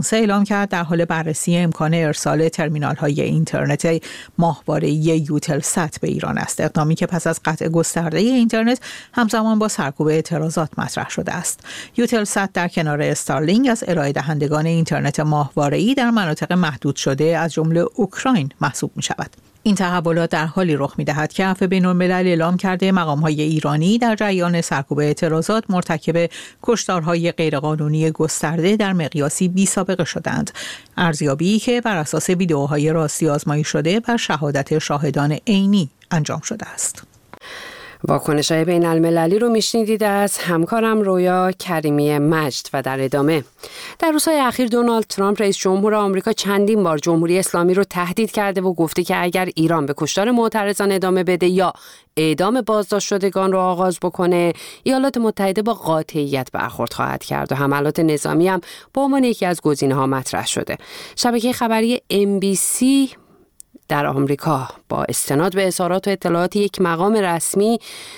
اعلام کرد در حال بررسی امکان ارسال ترمینال‌های اینترنت ماهواره‌ای یوتلسات به ایران است. اقدامی که پس از قطع گسترده اینترنت همزمان با سرکوب اعتراضات مطرح شده است. یوتلسات در کنار استارلینک از ارائه دهندگان اینترنت ماهواره‌ای در مناطق محدود شده از جمله اوکراین محسوب می‌شود. این تحولات در حالی رخ می‌دهد که عفو بین‌الملل اعلام کرده مقام‌های ایرانی در جریان سرکوب اعتراضات مرتکب کشتارهای غیرقانونی گسترده در مقیاسی بی‌سابقه شدند. ارزیابی که بر اساس ویدئوهای راستی آزمایی شده بر شهادت شاهدان عینی انجام شده است. واکنش‌های بین‌المللی رو میشنیدید از همکارم رویا کریمی مجد. و در ادامه در روزهای اخیر دونالد ترامپ رئیس جمهور آمریکا چندین بار جمهوری اسلامی رو تهدید کرده و گفته که اگر ایران به کشتار معترضان ادامه بده یا اعدام بازداشت شدگان رو آغاز بکنه، ایالات متحده با قاطعیت برخورد خواهد کرد و حملات نظامی هم به عنوان یکی از گزینه‌ها مطرح شده. شبکه خبری NBC در آمریکا با استناد به اظهارات و اطلاعات یک مقام رسمی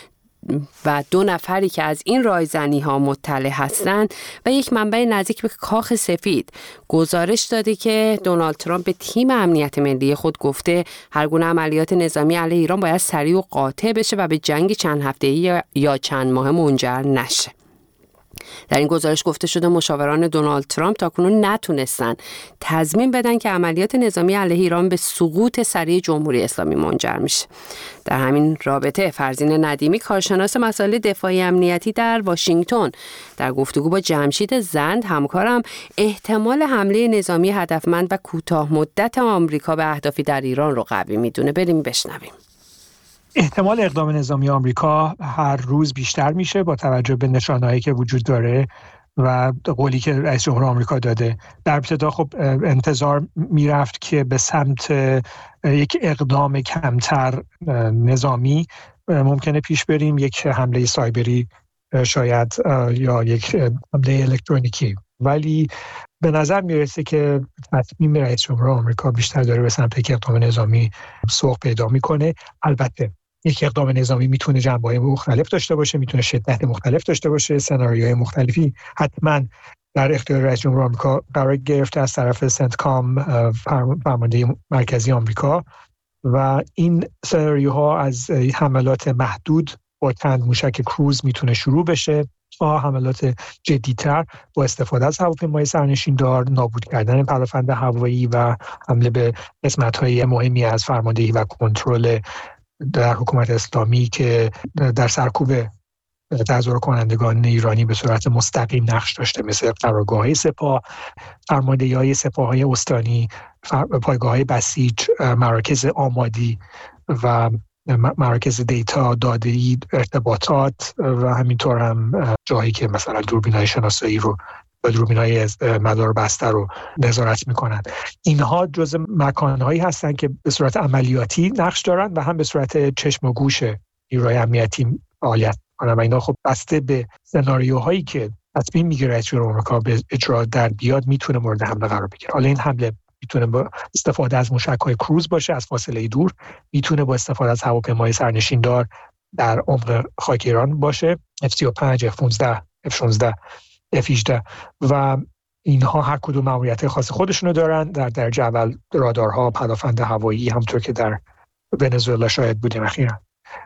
و 2 نفری که از این رایزنی‌ها مطلع هستند و یک منبع نزدیک به کاخ سفید گزارش داده که دونالد ترامپ به تیم امنیت ملی خود گفته هر گونه عملیات نظامی علیه ایران باید سریع و قاطع بشه و به جنگ چند هفته‌ای یا چند ماه منجر نشه. در این گزارش گفته شده مشاوران دونالد ترامپ تاکنون نتونستن تضمین بدن که عملیات نظامی علیه ایران به سقوط سریع جمهوری اسلامی منجر میشه. در همین رابطه فرزین ندیمی کارشناس مسائل دفاعی امنیتی در واشنگتن در گفتگو با جمشید زند همکارم احتمال حمله نظامی هدفمند و کوتاه مدت آمریکا به اهدافی در ایران رو قوی میدونه. بریم بشنویم. احتمال اقدام نظامی آمریکا هر روز بیشتر میشه با توجه به نشانه‌هایی که وجود داره و قولی که رئیس جمهور آمریکا داده. در ابتدا خب انتظار میرفت که به سمت یک اقدام کمتر نظامی ممکنه پیش بریم، یک حمله سایبری شاید یا یک حمله الکترونیکی، ولی به نظر میرسه که تصمیم رئیس جمهور آمریکا بیشتر داره به سمت یک اقدام نظامی سوق پیدا میکنه. البته یک اقدام نظامی میتونه جنبه‌های مختلف داشته باشه، میتونه شدت مختلف داشته باشه، سناریوهای مختلفی حتما در اختیار رئیس جمهور آمریکا قرار گرفته از طرف سنتکام فرمانده مرکزی آمریکا و این سناریوها از حملات محدود با چند موشک کروز میتونه شروع بشه تا حملات جدی‌تر با استفاده از هواپیمای سرنشیندار، نابود کردن پدافند هوایی و حمله به قسمت‌های مهمی از فرماندهی و کنترل در حکومت اسلامی که در سرکوب تظاهر کنندگان ایرانی به صورت مستقیم نقش داشته، مثل قرارگاه‌های سپاه، فرماندهی‌های سپاه‌های استانی، پایگاه‌های بسیج، مراکز آمادی و مراکز دیتا، داده‌ای، ارتباطات و همینطور هم جایی که مثلا دوربین‌های شناسایی رو و دوربین‌های مدار بسته رو نظارت می‌کنند. اینها جزء مکان‌هایی هستند که به صورت عملیاتی نقش دارند و هم به صورت چشم و گوش نیروهای امنیتی فعالیت می‌کنند و اینا خب بسته به سناریوهایی که تصمیم می‌گیره رئیس جمهور آمریکا به اجرا در بیاد میتونه مورد حمله قرار بگیره. حالا این حمله میتونه با استفاده از موشک‌های کروز باشه از فاصله دور، میتونه با استفاده از هواپیمای سرنشیندار در عمق خاک ایران باشه، F-35، F-15، F-16، F-18 و اینها هر کدوم ماموریت خاص خودشونو دارن. در درجه اول رادارها، پدافند هوایی، همونطور که در ونزوئلا شاهد بودیم اخیراً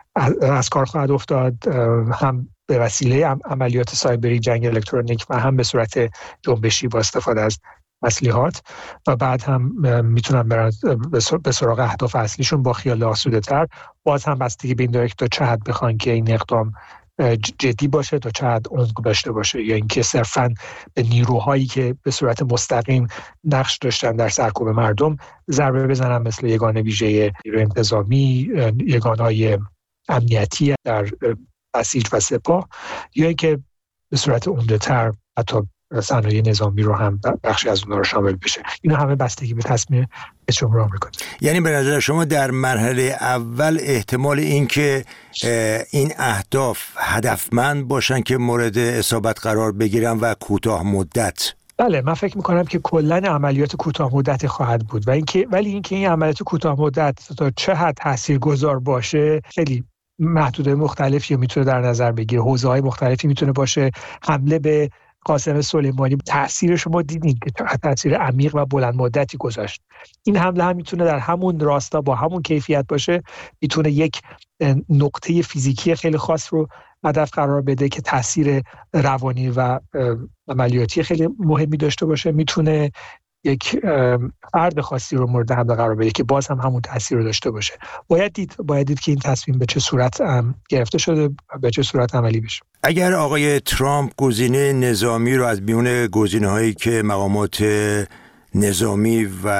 از کار خواهد افتاد، هم به وسیله عملیات سایبری، جنگ الکترونیک و هم به صورت جنبشی با استفاده از تسلیحات و بعد هم میتونن برن به سراغ اهداف اصلیشون با خیال آسوده‌تر. باز هم بستگی به این داره که تا چه حد بخوان که این اقدام جدی باشه، تا چه حد عمق داشته باشه، یا اینکه صرفاً به نیروهایی که به صورت مستقیم نقش داشتن در سرکوب مردم ضربه بزنن، مثل یگان ویژه نیروی انتظامی، یگان‌های امنیتی در بسیج و سپاه، یا اینکه به صورت عمده‌تر حتی صنایع نظامی رو هم بخشی از اونها رو شامل بشه. اینا همه بستگی به تصمیم رئیس جمهور آمریکا. یعنی به نظر شما در مرحله اول احتمال این که این اهداف هدفمند باشن که مورد اصابت قرار بگیرن و کوتاه مدت؟ بله، من فکر می‌کنم که کلاً عملیات کوتاه مدت خواهد بود و ولی اینکه این عملیات کوتاه مدت تا چه حد تاثیرگذار باشه خیلی محدودهای مختلفی میتونه در نظر بگیره، حوزه‌های مختلفی میتونه باشه. حمله به قاسم سلیمانی تاثیرش ما دیدیم که تاثیر عمیق و بلند مدتی گذاشت. این حمله هم میتونه در همون راستا با همون کیفیت باشه، میتونه یک نقطه فیزیکی خیلی خاص رو هدف قرار بده که تاثیر روانی و عملیاتی خیلی مهمی داشته باشه، میتونه یک فرد خاصی رو مورد حمله قرار بده که باز هم همون تاثیر رو داشته باشه. باید دید که این تصمیم به چه صورت گرفته شده و به چه صورت عملی بشه. اگر آقای ترامپ گزینه نظامی رو از میون گزینه‌هایی که مقامات نظامی و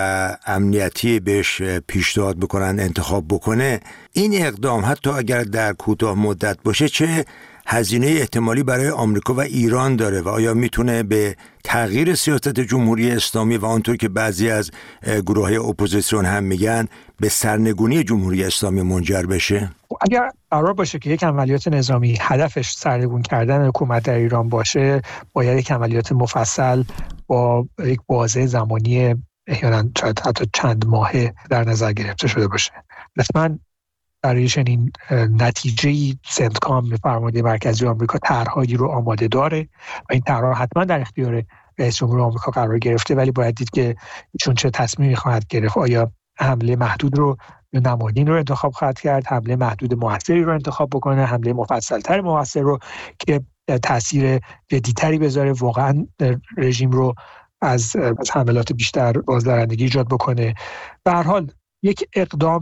امنیتی بهش پیشنهاد بکنن انتخاب بکنه، این اقدام حتی اگر در کوتاه مدت باشه چه هزینه احتمالی برای آمریکا و ایران داره و آیا میتونه به تغییر سیاست جمهوری اسلامی و آنطور که بعضی از گروه‌های اپوزیسیون هم میگن به سرنگونی جمهوری اسلامی منجر بشه؟ اگر قرار باشه که یک عملیات نظامی هدفش سرنگون کردن حکومت در ایران باشه، باید یک عملیات مفصل با یک بازه زمانی احیانا حتی چند ماهه در نظر گرفته شده باشه. لطفاً برای چنین نتیجه‌ای سنتکام فرمانده مرکزی آمریکا طرح‌هایی رو آماده داره و این طرح‌ها حتما در اختیار رئیس جمهور آمریکا قرار گرفته، ولی باید دید که ایشون چه تصمیمی خواهد گرفت. آیا حمله محدود رو یا نمادین رو انتخاب خواهد کرد، حمله محدود موثری رو انتخاب بکنه، حمله مفصل‌تر موثر رو که تاثیر جدی‌تری بذاره، واقعا رژیم رو از حملات بیشتر بازدارندگی ایجاد بکنه. به هر حال یک اقدام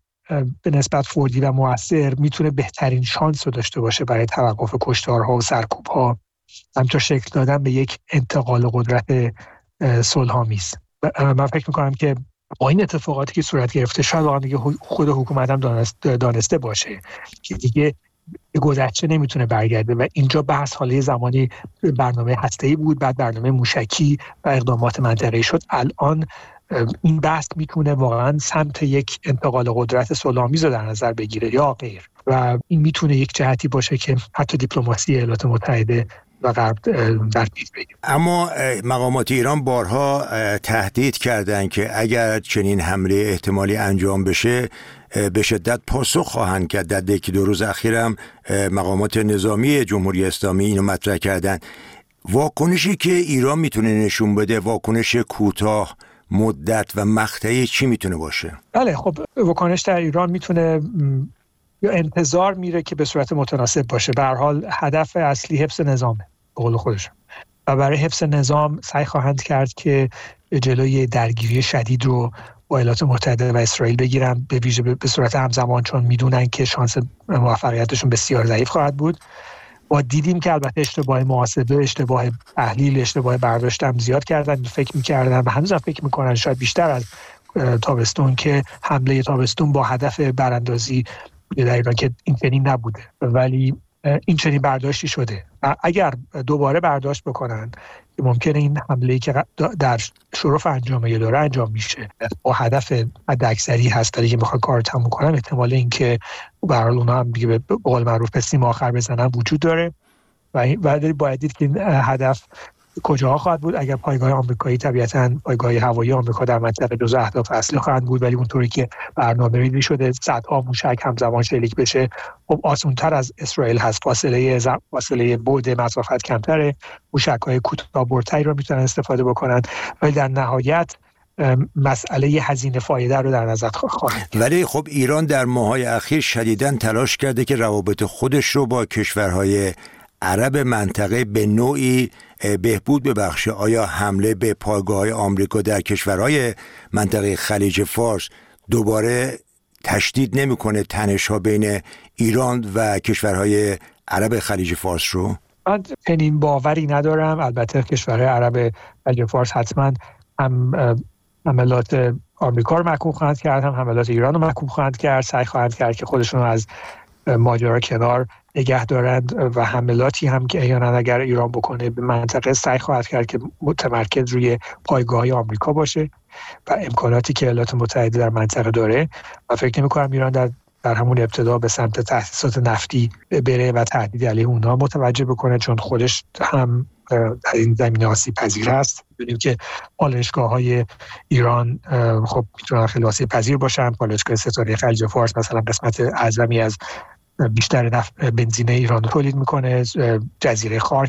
به نسبت فوری و مؤثر میتونه بهترین شانس رو داشته باشه برای توقف کشتارها و سرکوب‌ها، همینطور شکل دادن به یک انتقال قدرت صلح‌آمیز. من فکر میکنم که با این اتفاقاتی که صورت گرفته شاید واقعا دیگه خود حکومت هم دانسته باشه که دیگه گذشته نمیتونه برگرده و اینجا بحث حاله زمانی برنامه هسته‌ای بود، بعد برنامه موشکی و اقدامات منطقه‌ای شد. الان این بحث میتونه واقعا سمت یک انتقال قدرت صلح‌آمیز رو در نظر بگیره یا غیر، و این میتونه یک جهتی باشه که حتی دیپلماسی ایالات متحده و غرب در پیش بگیره. اما مقامات ایران بارها تهدید کردند که اگر چنین حمله احتمالی انجام بشه به شدت پاسخ خواهند کرد. در یکی دو روز اخیرم مقامات نظامی جمهوری اسلامی اینو مطرح کردن. واکنشی که ایران میتونه نشون بده، واکنش کوتاه مدت و مقطعی چی میتونه باشه؟ بله، خب واکنش در ایران میتونه یا انتظار میره که به صورت متناسب باشه. به هر حال هدف اصلی حفظ نظامه به قول خودشون و برای حفظ نظام سعی خواهند کرد که جلوی درگیری شدید رو با ایالات متحده و اسرائیل بگیرن، به ویژه به صورت همزمان، چون میدونن که شانس موفقیتشون بسیار ضعیف خواهد بود. با دیدیم که البته اشتباه محاسبه، اشتباه تحلیل، اشتباه برداشت هم زیاد کردن، فکر می‌کردن و هنوز هم فکر می‌کنن شاید بیشتر از تابستون که حمله تابستون با هدف براندازی در ایران که این چنین نبوده، ولی این چنین برداشتی شده و اگر دوباره برداشت بکنن که ممکنه این حمله‌ای که در شرف انجام داره انجام میشه با هدف حداکثری هست که میخوان کار تموم کنن، احتمال اینکه به هر حال اونها هم دیگه به قول معروف به سیم آخر بزنن وجود داره و باید دید که هدف کجاها خواهد بود. اگر پایگاه آمریکایی، طبیعتاً پایگاه هوایی آمریکا در منطقه جزو اهداف اصلی خواهند بود، ولی اونطوری که برنامه‌ریزی شده صدها موشک همزمان شلیک بشه خب آسان‌تر از اسرائیل هست. فاصله بعد مسافت کمتره، موشک‌های کوتاه‌بردتری رو میتونن استفاده بکنن، ولی در نهایت مسئله هزینه فایده رو در نظر خواهند. ولی خب ایران در ماه‌های اخیر شدیداً تلاش کرده که روابط خودش رو با کشورهای عرب منطقه به نوعی بهبود ببخشه. آیا حمله به پایگاه‌های آمریکا در کشورهای منطقه خلیج فارس دوباره تشدید نمی‌کنه تنش‌ها بین ایران و کشورهای عرب خلیج فارس رو؟ من چنین باوری ندارم. البته کشورهای عرب خلیج فارس حتما هم حملات آمریکا رو محکوم خواهند کرد، هم حملات ایران رو محکوم خواهند کرد، سعی خواهند کرد که خودشون رو از ماجرا کنار نگه دارند و حملاتی هم که احیانا اگر ایران بکنه به منطقه سعی خواهد کرد که متمرکز روی پایگاه‌های آمریکا باشه و امکاناتی که ایالات متحده در منطقه داره. و فکر نمی‌کنم ایران در همون ابتدا به سمت تأسیسات نفتی بره و تهدید علیه اونها متوجه بکنه، چون خودش هم در این زمینه آسیب پذیر هست. می‌بینیم که پالایشگاه‌های ایران خب میتونن خیلی آسیب پذیر باشن. پالایشگاه ستاره خلیج فارس مثلا قسمت اعظمی از بیشتر بنزین ایران رو تولید میکنه. جزیره خارک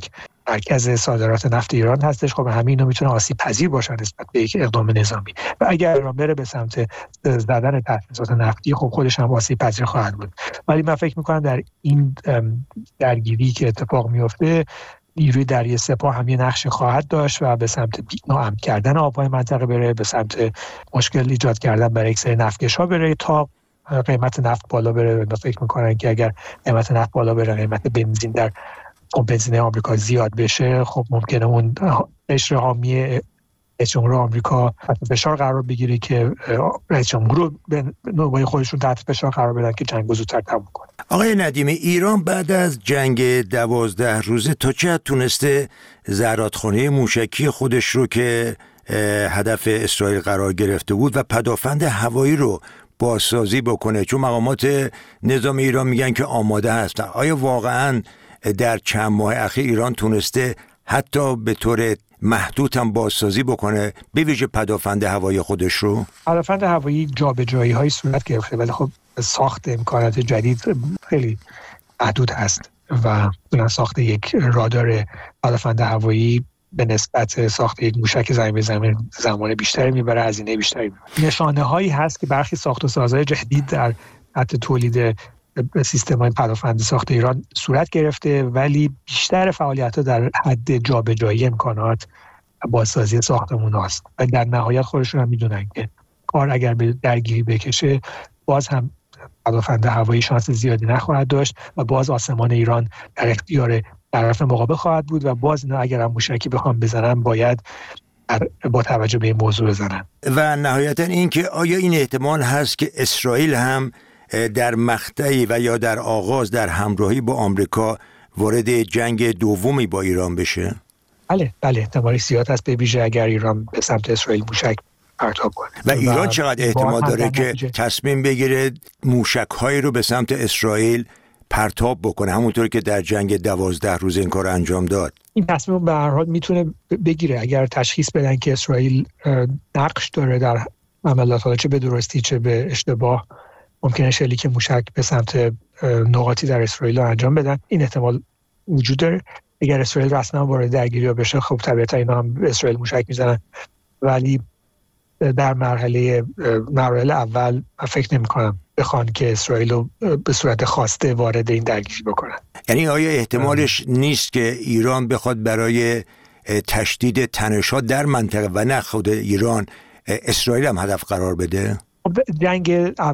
مرکز صادرات نفت ایران هستش. خب همین اینا میتونه آسیب پذیر باشن نسبت به یک اقدام نظامی و اگر ایران بره به سمت زدن تاسیسات نفتی خب خودش هم آسیب پذیر خواهد بود. ولی من فکر میکنم در این درگیری که اتفاق میفته نیروی دریایی سپاه هم یه نقش خواهد داشت و به سمت ناامن کردن آبهای منطقه بره، به سمت مشکل ایجاد کردن برای یک سری نفتکش‌ها بره تا قیمت نفت بالا بره. و فکر میکنن که اگر قیمت نفت بالا بره، قیمت بنزین در بنزین آمریکا زیاد بشه، خب ممکنه اون قشر حامی رئیس جمهور آمریکا تحت فشار قرار بگیره که رئیس جمهور رو به نوبه خودشون تحت فشار قرار بدن که جنگ زودتر تموم کنه. آقای ندیمی، ایران بعد از جنگ 12 روزه تا چه حد تونسته زرادخانه موشکی خودش رو که هدف اسرائیل قرار گرفته بود و پدافند هوایی رو بازسازی بکنه؟ چون مقامات نظامی ایران میگن که آماده هستن. آیا واقعاً در چند ماه اخیر ایران تونسته حتی به طور محدود هم بازسازی بکنه، به ویژه پدافند هوایی خودش رو؟ پدافند هوایی جابجایی‌های صورت گرفته ولی خب ساخت امکانات جدید خیلی محدود هست و ساخت یک رادار پدافند هوایی به نسبت ساخت یک موشک زمین به زمین زمان بیشتری میبره، هزینه بیشتری میبره. نشانه هایی هست که برخی ساخت و سازهای جدید در حد تولید سیستم‌های پدافند ساخت ایران صورت گرفته، ولی بیشتر فعالیت‌ها در حد جابجایی امکانات بازسازی ساختمون هست و در نهایت خودشون هم میدونن که کار اگر به درگیری بکشه باز هم پدافند هوایی شانس زیادی نخواهد داشت و باز آسمان ایران در اختیار طرف مقابل خواهد بود و باز اینا اگر هم موشکی بخوام بزنن باید با توجه به این موضوع بزنن. و نهایتا این که آیا این احتمال هست که اسرائیل هم در مقطعی و یا در آغاز در همراهی با آمریکا وارد جنگ دومی با ایران بشه؟ بله احتمالی زیاد هست، به ویژه اگر ایران به سمت اسرائیل موشک پرتاب کنه. و ایران چقدر احتمال داره که تصمیم بگیره موشک‌هایی رو به سمت اسرائیل پرتاب بکنه، همونطور که در جنگ 12 روز این کار انجام داد؟ این تصمیم به هر حال میتونه بگیره اگر تشخیص بدن که اسرائیل نقش داره در عملیات، چه به درستی چه به اشتباه ممکنه شلیک موشک به سمت نقاطی در اسرائیل انجام بدن. این احتمال وجود داره. اگر اسرائیل رسما وارد درگیری بشه خب طبیعتا اینا هم به اسرائیل موشک میزنن، ولی در مراحل اول من فکر نمی‌کنم بخوان که اسرائیل رو به صورت خواسته وارد این درگیری بکنن. یعنی آیا احتمالش نیست که ایران بخواد برای تشدید تنش‌ها در منطقه و نه خود ایران اسرائیل هم هدف قرار بده؟ جنگ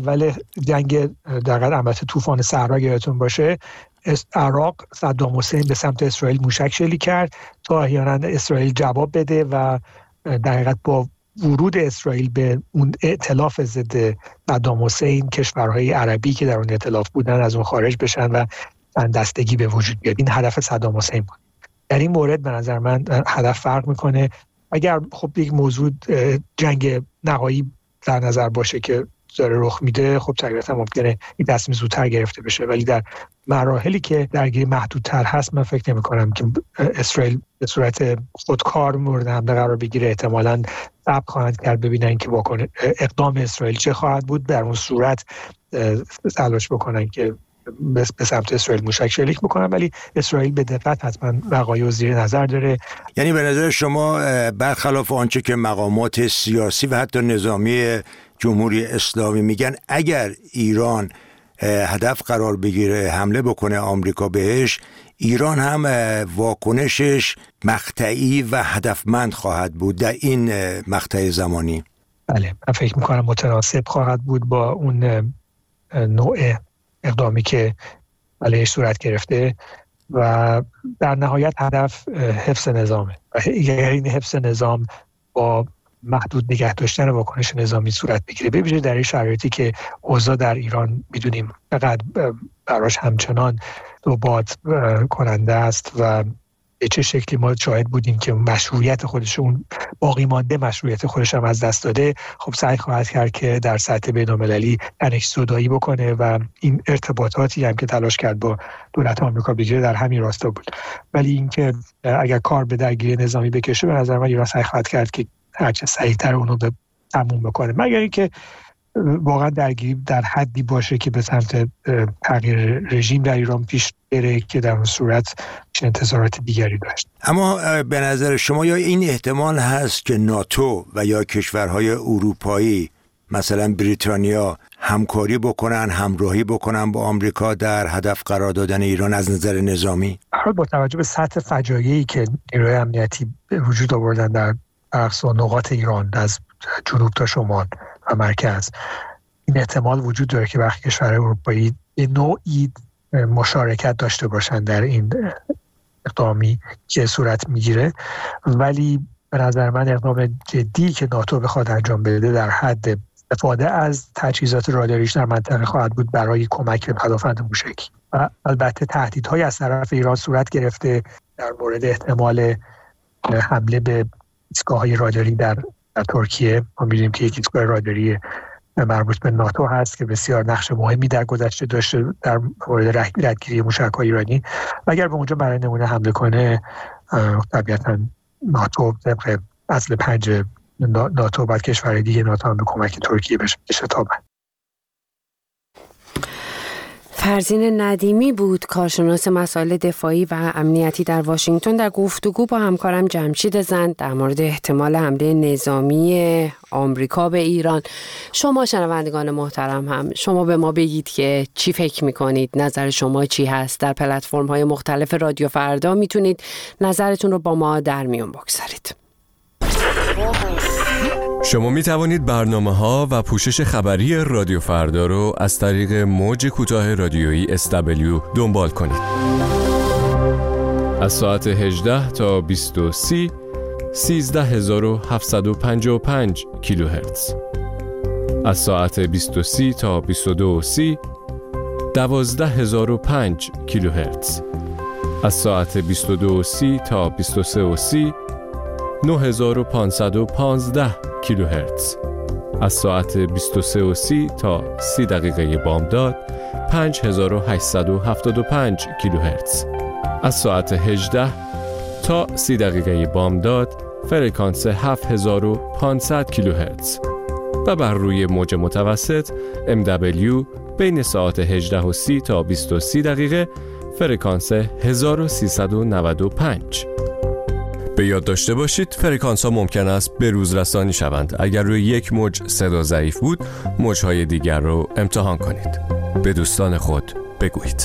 در عملیات طوفان صحرا یادتون باشه، عراق صدام حسین به سمت اسرائیل موشک شلیک کرد تا احیانا اسرائیل جواب بده و در حقیقت با ورود اسرائیل به اون ائتلاف ضد صدام حسین کشورهای عربی که در اون ائتلاف بودن از اون خارج بشن و چند دستگی به وجود بیاد. این هدف صدام حسین بود. در این مورد به نظر من هدف فرق میکنه. اگر خب یک موضوع جنگ نهایی در نظر باشه که داره رخ میده، خب طبیعتا ممکنه این تصمیم زودتر گرفته بشه، ولی در مراحلی که درگیری محدودتر هست من فکر نمی کنم که اسرائیل به صورت خودکار مورد حمله قرار بگیره. احتمالاً صبر خواهند کرد ببینن که اقدام اسرائیل چه خواهد بود، در اون صورت تلاش بکنن که به سمت اسرائیل موشک شلیک بکنن، ولی اسرائیل به دقت حتما وقایع رو زیر نظر داره. یعنی به نظر شما برخلاف آنچه که مقامات سیاسی و حتی نظامی جمهوری اسلامی میگن، اگر ایران هدف قرار بگیره حمله بکنه آمریکا بهش، ایران هم واکنشش مقطعی و هدفمند خواهد بود در این مقطع زمانی؟ بله، من فکر میکنم متناسب خواهد بود با اون نوع اقدامی که علیهش صورت گرفته و در نهایت هدف حفظ نظامه و اگر این حفظ نظام با محدود نگه داشتن واکنش نظامی صورت بگیره، ببینید در این شرایطی که اوضاع در ایران میدونیم فقط براش همچنان ثبات کننده است و به چه شکلی ما شاهد بودیم که مشروعیت خودش، اون باقی مانده مشروعیت خودش هم از دست داده، خب سعی خواهد کرد که در سطح بین‌المللی تنش‌زدایی بکنه و این ارتباطاتی هم که تلاش کرد با دولت آمریکا بگیره در همین راستا بود. ولی اینکه اگر کار به درگیری نظامی بکشه، به نظر من ایران سعی خواهد کرد که هرچه سریعتر اونو به تموم بکنه، مگر اینکه واقعا درگیری در حدی باشه که به سمت تغییر رژیم در ایران پیش بره که در اون صورت انتظارات دیگری داشت. اما به نظر شما یا این احتمال هست که ناتو و یا کشورهای اروپایی مثلا بریتانیا همکاری بکنن، همراهی بکنن با آمریکا در هدف قرار دادن ایران از نظر نظامی؟ با توجه به سطح فجایعی که نیروهای امنیتی به وجود آوردن در اقصا نقاط ایران از جنوب تا شمال و مرکز، این احتمال وجود داره که وقتی کشورهای اروپایی به نوعی مشارکت داشته باشن در این اقدامی که صورت میگیره. ولی به نظر من اقدام جدی که ناتو بخواد انجام بده در حد استفاده از تجهیزات راداریش در منطقه خواهد بود برای کمک به پدافند موشکی. و البته تهدیدهای از طرف ایران صورت گرفته در مورد احتمال حمله به ایستگاه‌های راداری در ترکیه. ما می‌بینیم که یک ایستگاه راداری مربوط به ناتو هست که بسیار نقش مهمی در گذشته داشته در مورد ردگیری موشک‌های ایرانی. و اگر به اونجا برای نمونه حمله کنه، طبیعتاً ناتو طبق اصل 5 ناتو بعد کشورهای دیگه ناتو هم به کمک ترکیه بشه شتابن. فرزین ندیمی بود، کارشناس مسائل دفاعی و امنیتی در واشنگتن، در گفتگو با همکارم جمشید زند در مورد احتمال حمله نظامی آمریکا به ایران. شما شنوندگان محترم هم شما به ما بگید که چی فکر میکنید، نظر شما چی هست. در پلتفرم‌های مختلف رادیو فردا میتونید نظرتون رو با ما در میون بگذارید. شما می توانید برنامه‌ها و پوشش خبری رادیو فردا رو از طریق موج کوتاه رادیویی SW دنبال کنید. از ساعت 18 تا 20:30 13755 کیلوهرتز. از ساعت 20:30 تا 22:30 12005 کیلوهرتز. از ساعت 22:30 تا 23:30 9515 کیلوهرتز. از ساعت 23:30 تا 30 دقیقه بامداد 5875 کیلوهرتز. از ساعت 18 تا 30 دقیقه بامداد فرکانس 7500 کیلوهرتز و بر روی موج متوسط MW بین ساعت 18:30 تا 20:30 دقیقه فرکانس 1395. به یاد داشته باشید فرکانس ها ممکن است به روز رسانی شوند. اگر روی یک موج صدا ضعیف بود، موج‌های دیگر رو امتحان کنید. به دوستان خود بگویید.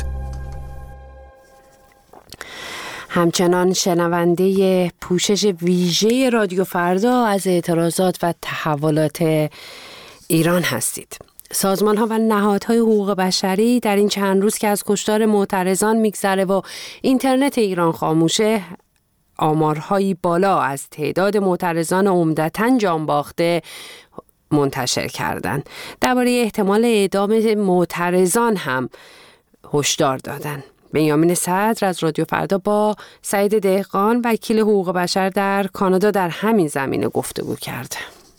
همچنان شنونده پوشش ویژه رادیو فردا از اعتراضات و تحولات ایران هستید. سازمان‌ها و نهادهای حقوق بشری در این چند روز که از کشتار معترضان میگذره و اینترنت ایران خاموشه، آمارهایی بالا از تعداد معترضان عمدتاً جان باخته منتشر کردند. درباره احتمال اعدام معترضان هم هشدار دادند. بنیامین صدر از رادیو فردا با سعید دهقان وکیل حقوق بشر در کانادا در همین زمینه گفتگو کرد.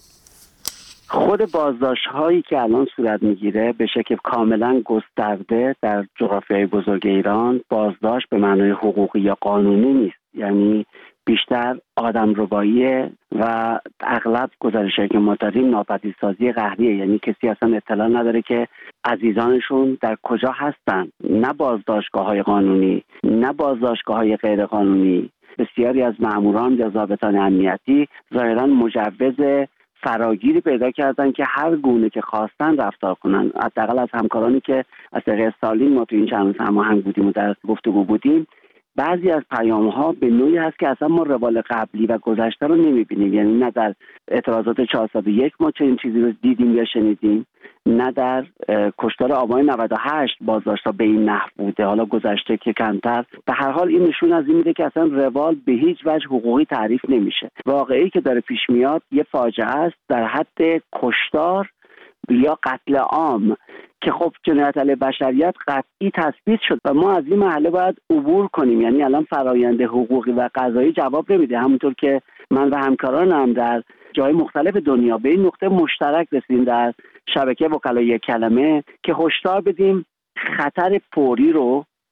خود بازداشت‌هایی که الان صورت میگیره به شکل کاملا گسترده در جغرافیای بزرگ ایران بازداشت به معنای حقوقی یا قانونی نیست، یعنی بیشتر آدمرباییه و اغلب گزارش‌هایی که ما داریم ناپدیدسازی قهریه، یعنی کسی اصلا اطلاع نداره که عزیزانشون در کجا هستن. نه بازداشتگاه‌های قانونی، نه بازداشتگاه‌های غیر قانونی. بسیاری از ماموران یا ضابطان امنیتی ظاهراً مجوز فراگیری پیدا کردن که هر گونه که خواستن رفتار کنن. حداقل از همکارانی که از طریق استالین ما تو این چند روز هماهنگ بودیم و در گفتگو بودیم، بعضی از پیام‌ها به نوعی هست که اصلا ما روال قبلی و گذشته رو نمی‌بینیم. یعنی نه در اعتراضات 401 ما چنین چیزی رو دیدیم یا شنیدیم، نه در کشتار آبان 98 بازداشت‌ها به این نحو بوده، حالا گذشته که کمتر. به هر حال این نشون از این میده که اصلا روال به هیچ وجه حقوقی تعریف نمیشه. واقعی که داره پیش میاد یه فاجعه است در حد کشتار یا قتل عام که خب جنایت علیه بشریت قطعی تثبیت شد و ما از این مرحله باید عبور کنیم. یعنی الان فرآیند حقوقی و قضایی جواب نمیده. همونطور که من و همکارانم در جای مختلف دنیا به این نقطه مشترک رسیدیم در شبکه وکلای یک کلمه که هشدار بدیم خطر فوری رو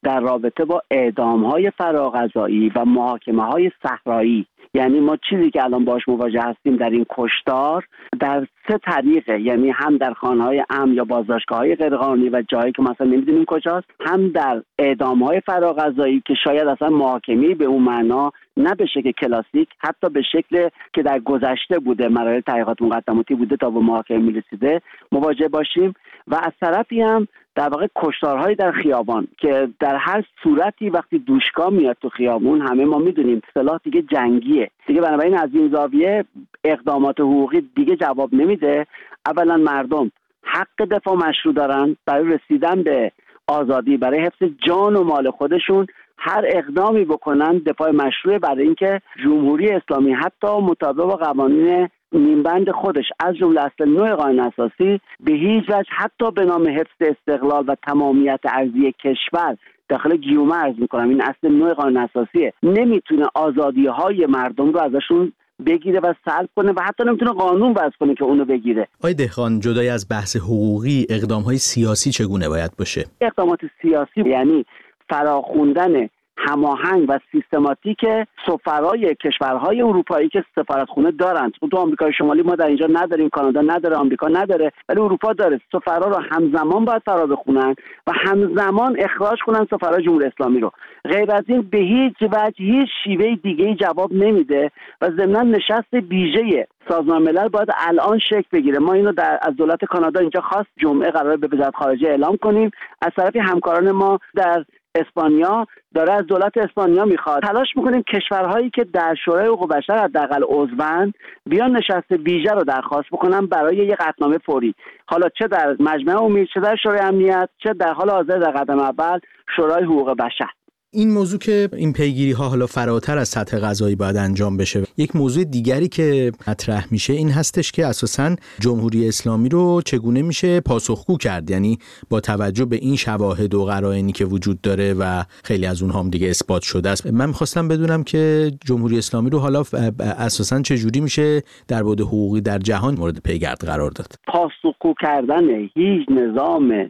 در رابطه با اعدام‌های فراغذایی و محاکمه‌های صحرایی. یعنی ما چیزی که الان باش مواجه هستیم در این کشتار در 3 طریقه، یعنی هم در خانه‌های امن یا بازداشتگاه‌های غیرقانونی و جایی که مثلا نمی‌دونیم کجاست، هم در اعدام‌های فراغذایی که شاید اصلا محاکمه‌ای به اون معنا نه به شکل کلاسیک، حتی به شکل که در گذشته بوده، مراحل تحقیقات مقدماتی بوده تا به محاکمه می‌رسیده مواجه باشیم، و از طرفی هم در واقع کشتارهای در خیابان که در هر صورتی وقتی دوشکا میاد تو خیابون همه ما میدونیم اصطلاح دیگه جنگیه دیگه. بنابراین از این زاویه اقدامات حقوقی دیگه جواب نمیده. اولا مردم حق دفاع مشروع دارن برای رسیدن به آزادی، برای حفظ جان و مال خودشون هر اقدامی بکنن دفاع مشروع، برای اینکه جمهوری اسلامی حتی مطابق با قوانین نیمبند خودش از جمله اصل 9 قانون اساسی به هیچ وجه حتی به نام حفظ استقلال و تمامیت ارضی کشور، داخل گیومه عرض میکنم این اصل 9 قانون اساسیه، نمیتونه آزادی‌های مردم رو ازشون بگیره و سلب کنه و حتی نمیتونه قانون وضع کنه که اونو بگیره. آقای دهقان، جدای از بحث حقوقی اقدام‌های سیاسی چگونه باید باشه؟ اقدامات سیاسی یعنی فراخوندن هماهنگ و سیستماتیک سفرای کشورهای اروپایی که سفارتخونه دارند. تو آمریکای شمالی ما در اینجا نداریم، کانادا نداره، آمریکا نداره، ولی اروپا داره. سفرا رو همزمان باید فرا بخونن و همزمان اخراج کنن سفرای جمهوری اسلامی رو. غیر از این به هیچ وجه هیچ شیوه دیگه‌ای جواب نمیده و ضمناً نشست ویژه سازمان ملل باید الان شکل بگیره. ما اینو از دولت کانادا اینجا خواست جمعه قراره به وزارت خارجه اعلام کنیم. از طرف همکاران ما در اسپانیا داره از دولت اسپانیا میخواد تلاش میکنیم کشورهایی که در شورای حقوق بشر حداقل عضوند بیان نشست ویژه رو درخواست بکنن برای یک قطعنامه فوری، حالا چه در مجمع امید، چه در شورای امنیت، چه در حال حاضر در قدم اول شورای حقوق بشر. این موضوع که این پیگیری ها حالا فراتر از سطح قضایی باید انجام بشه. یک موضوع دیگری که مطرح میشه این هستش که اساساً جمهوری اسلامی رو چگونه میشه پاسخگو کرد، یعنی با توجه به این شواهد و قرائنی که وجود داره و خیلی از اونها هم دیگه اثبات شده است. من می‌خواستم بدونم که جمهوری اسلامی رو حالا اساساً چجوری میشه در بعد حقوقی در جهان مورد پیگرد قرار داد. پاسخگو کردن هیچ نظام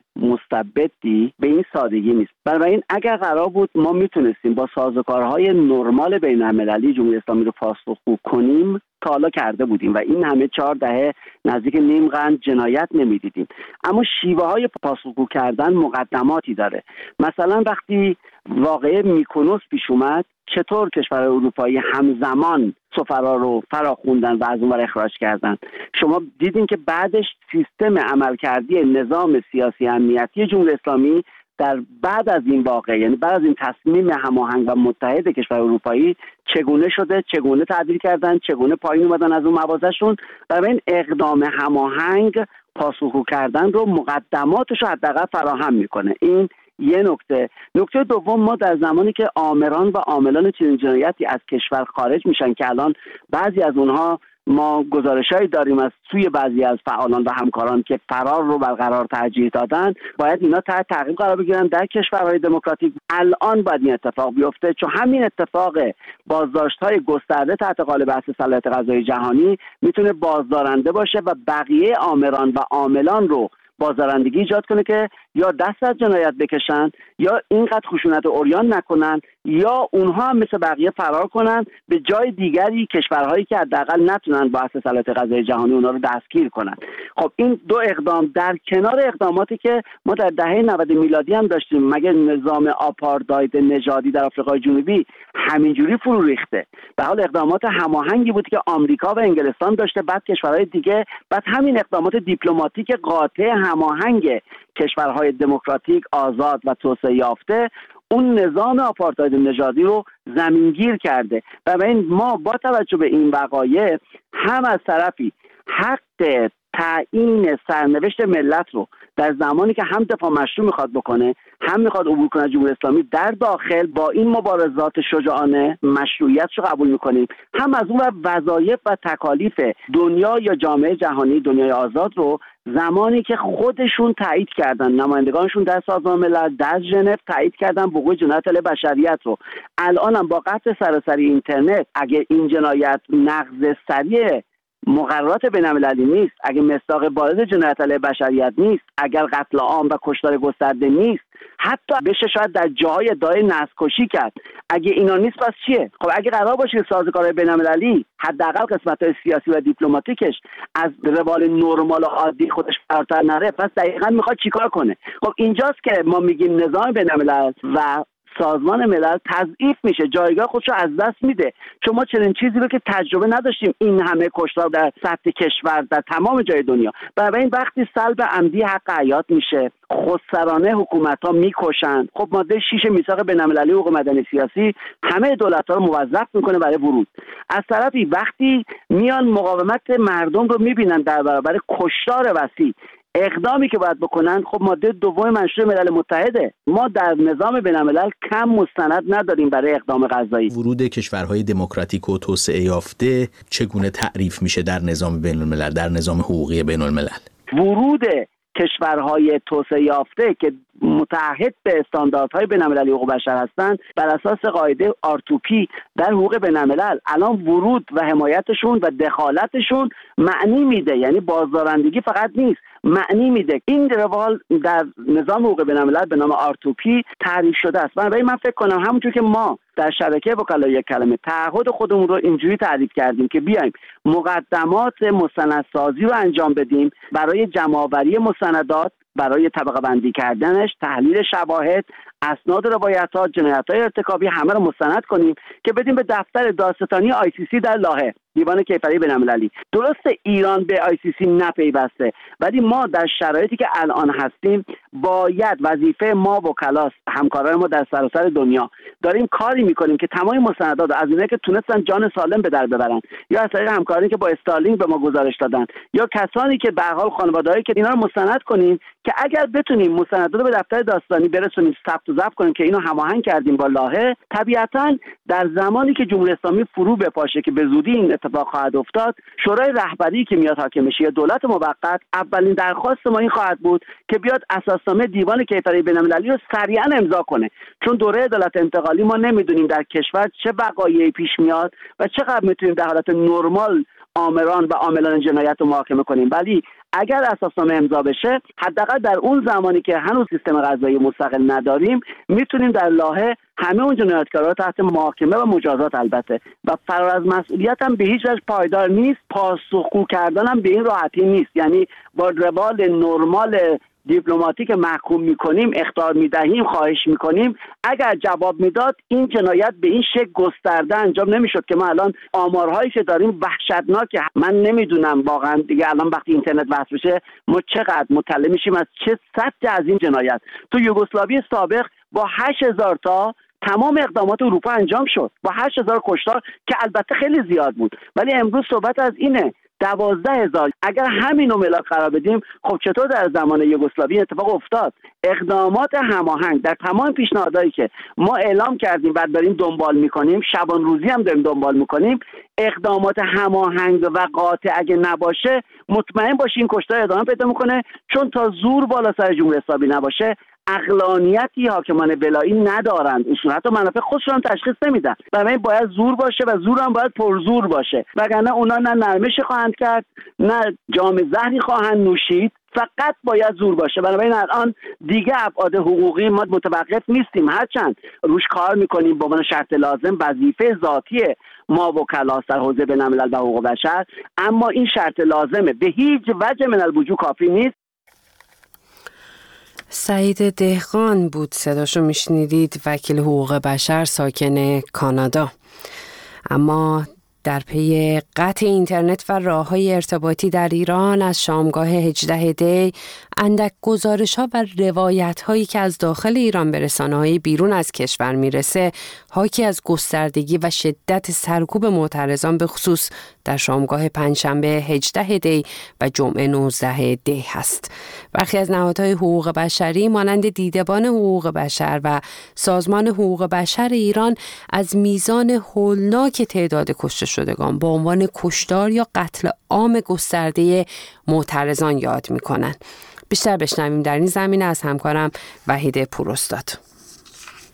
مستبدی به این سادگی نیست. بنابراین اگر قرار بود ما میتونستیم با سازوکارهای نرمال بین‌المللی جمهوری اسلامی رو پاسخگو کنیم تا حالا کرده بودیم و این همه 4 دهه نزدیک نیم قرن جنایت نمیدیدیم. اما شیوه های پاسخگو کردن مقدماتی داره. مثلا وقتی واقعه میکونوس پیش اومد چطور کشورهای اروپایی همزمان سفرا رو فراخوندن و از اونور اخراج کردن؟ شما دیدین که بعدش سیستم عملکردی نظام سیاسی امنیتی جمهوری اسلامی در بعد از این واقعه، یعنی بعد از این تصمیم هماهنگ و متحد کشور اروپایی چگونه شده، چگونه تعدیل کردن، چگونه پایین اومدن از اون موازهشون. برای این اقدام هماهنگ پاسخگو کردن رو مقدماتش رو حداقل فراهم میکنه. این یه نکته. نکته دوم، ما در زمانی که آمران و عاملان چنین جنایتی از کشور خارج میشن که الان بعضی از اونها ما گزارشایی داریم از سوی بعضی از فعالان و همکاران که فرار رو برقرار ترجیح دادن، باید اینا تحت تعقیب قرار بگیرن در کشورهای دموکراتیک. الان باید این اتفاق بیفته، چون همین اتفاق بازداشت‌های گسترده تحت قالب بحث صلاحیت قضایی جهانی میتونه بازدارنده باشه و بقیه آمران و عاملان رو بازدارندگی ایجاد کنه که یا دست از جنایت بکشن یا اینقدر خشونت عریان نکنن یا اونها هم مثل بقیه فرار کنن به جای دیگری، کشورهایی که حداقل نتونن با اساس صلاحیت قضایی جهانی اونها رو دستگیر کنن. خب این 2 اقدام در کنار اقداماتی که ما در دهه 90 میلادی هم داشتیم، مگه نظام آپارتاید نژادی در آفریقای جنوبی همینجوری فرو ریخته؟ به حال اقدامات هماهنگی بود که آمریکا و انگلستان داشته، بعد کشورهای دیگه، بعد همین اقدامات دیپلماتیک قاطع هماهنگ کشورهای دموکراتیک آزاد و توسعه یافته اون نظام آپارتاید نژادی رو زمینگیر کرده. و این ما با توجه به این وقایع هم از طرفی حق تعیین سرنوشت ملت رو در زمانی که هم دفاع مشروع میخواد بکنه، هم میخواد عبور کنه جمهوری اسلامی در داخل، با این مبارزات شجاعانه مشروعیتش رو قبول میکنیم، هم از اون وظایف و تکالیف دنیا یا جامعه جهانی، دنیای آزاد رو زمانی که خودشون تایید کردن، نمایندگانشون در سازمان ملل در ژنو تایید کردن وقوع جنایت علیه بشریت رو، الان هم با قطع سراسری اینترنت اگه این جنایت نقض سریع مقررات بین‌المللی نیست، اگه مصداق بارز جنایت علیه بشریت نیست، اگر قتل عام و کشتار گسترده نیست، حتی بشه شاید در جاهای ادعای نسل‌کشی کرد، اگه اینا نیست پس چیه؟ خب اگه قرار باشه که سازوکارهای بین‌المللی حداقل قسمت‌های سیاسی و دیپلماتیکش از روال نرمال و عادی خودش فراتر نره، پس دقیقاً میخواد چیکار کنه؟ خب اینجاست که ما میگیم نظام بین‌الملل و سازمان ملل تضعیف میشه، جایگاه خودش رو از دست میده، چون ما چنین چیزی رو که تجربه نداشتیم، این همه کشتار در سطح کشور در تمام جای دنیا. بنابراین وقتی سلب عمدی حق حیات میشه، خودسرانه حکومت‌ها میکشن، خب ماده 6 میثاق بین‌المللی حقوق مدنی سیاسی همه دولت‌ها رو موظف میکنه برای ورود. از طرفی وقتی میان مقاومت مردم رو میبینن در برابر کشتار وسیع، اقدامی که باید بکنن، خب ماده 2 منشور ملل متحده، ما در نظام بین‌الملل کم مستند نداریم برای اقدام قضایی. ورود کشورهای دموکراتیک و توسعه یافته چگونه تعریف میشه در نظام بین‌الملل، در نظام حقوقی بین‌الملل؟ ورود کشورهای توسعه یافته که متعهد به استانداردهای بین‌المللی حقوق بشر هستند بر اساس قاعده R2P در حقوق بین‌الملل، الان ورود و حمایتشون و دخالتشون معنی میده، یعنی بازدارندگی فقط نیست، معنی میده. این روال در نظام حقوق بین‌الملل به نام R2P تعریف شده است. بنابراین من فکر کنم همونجور که ما در شبکه وکلای یک کلمه تعهد خودمون رو اینجوری تعریف کردیم که بیایم مقدمات مستندسازی رو انجام بدیم برای جمع‌آوری مستندات، برای طبقه بندی کردنش، تحلیل شواهد، اسناد روایت‌ها، جنایت‌های ارتکابی، همه رو مستند کنیم که بدیم به دفتر دادستانی ICC در لاهه، دیوان کیفری بین‌المللی. درسته ایران به ICC نپیوسته، ولی ما در شرایطی که الان هستیم باید، وظیفه ما وکلاست، همکاران ما در سراسر دنیا داریم کاری میکنیم که تمام مستندات از اینایی که تونستن جان سالم به در ببرن، یا از طریق همکارانی که با استارلینک به ما گزارش دادن، یا کسانی که به هر حال خانواده‌ای که اینا رو مستند کنیم که اگر بتونیم مستندات رو به دفتر دادستانی برسونیم، ثبت و ضبط کنیم که اینو هماهنگ کردیم با لاهه، طبیعتاً در زمانی که جمهوری اسلامی فرو بپاشه که به زودی این اتفاق خواهد افتاد، شورای رهبری که میاد حاکم بشه یا دولت موقت، اولین درخواست ما این خواهد بود که بیاد اساسنامه دیوان کیفری بین‌المللی رو سریعا امضا کنه، چون دوره عدالت انتقالی ما نمیدونیم در کشور چه وقایعی پیش میاد و چقدر میتونیم در حالت نرمال آمران و عاملان جنایت رو محاکمه کنیم، ولی اگر اساسنامه امضا بشه، حداقل در اون زمانی که هنوز سیستم قضایی مستقل نداریم، میتونیم در لاهه همه اون جنایتکارا تحت محاکمه و مجازات، البته و فرار از مسئولیت هم به هیچ وجه پایدار نیست، پاسخگو کردن هم به این راحتی نیست، یعنی با روال نرمال دیپلماتیک محکوم میکنیم، اخطار میدهیم، خواهش میکنیم، اگر جواب میداد این جنایت به این شکل گسترده انجام نمیشد که ما الان آمارهایی که داریم وحشتناکه. من نمیدونم واقعا دیگه الان وقتی اینترنت وصل بشه ما چقدر مطلع میشیم از چه سطح از این جنایت. تو یوگسلاوی سابق با 8000 تا تمام اقدامات اروپا انجام شد، با 8000 کشتار که البته خیلی زیاد بود، ولی امروز صحبت از اینه 12000. اگر همین رو ملاک قرار بدیم، خب چطور در زمان یوگسلاوی اتفاق افتاد؟ اقدامات هماهنگ در تمام پیشنهادهایی که ما اعلام کردیم و داریم دنبال میکنیم، شبان روزی هم داریم دنبال میکنیم، اقدامات هماهنگ و قاطع اگه نباشه، مطمئن باشین این کشتار ادامه پیدا میکنه، چون تا زور بالا سر جمهوری اسلامی نباشه عقلانیتی حاکمان ولایی ندارند، اصولت و منافع خودشون هم تشخیص نمیدن. بنابراین باید زور باشه و زور هم باید پرزور باشه، وگرنه اونا نه نرمش خواهند کرد نه جام زهری خواهند نوشید، فقط باید زور باشه. بنابراین الان دیگه ابعاد حقوقی ما متوقف نیستیم، هرچند روش کار میکنیم به عنوان شرط لازم، وظیفه ذاتی ما وکلاست در حوزه بین‌الملل و حقوق بشر، اما این شرط لازمه، به هیچ وجه من الوجوه کافی نیست. سعید دهقان بود صداشو میشنیدید، وکیل حقوق بشر ساکن کانادا. اما در پی قطع اینترنت و راه‌های ارتباطی در ایران از شامگاه 18 دی اندک گزارش‌ها و روایت‌هایی که از داخل ایران به رسانه‌های بیرون از کشور میرسه حاکی از گستردگی و شدت سرکوب معترضان به خصوص در شامگاه پنجشنبه 18 دی و جمعه 19 دی هست. برخی از نهادهای حقوق بشری مانند دیدبان حقوق بشر و سازمان حقوق بشر ایران از میزان هولناک تعداد کشته شدگان با عنوان کشتار یا قتل عام گسترده معترضان یاد می‌کنند. بیشتر بشنویم در این زمینه از همکارم وحید پوراستاد.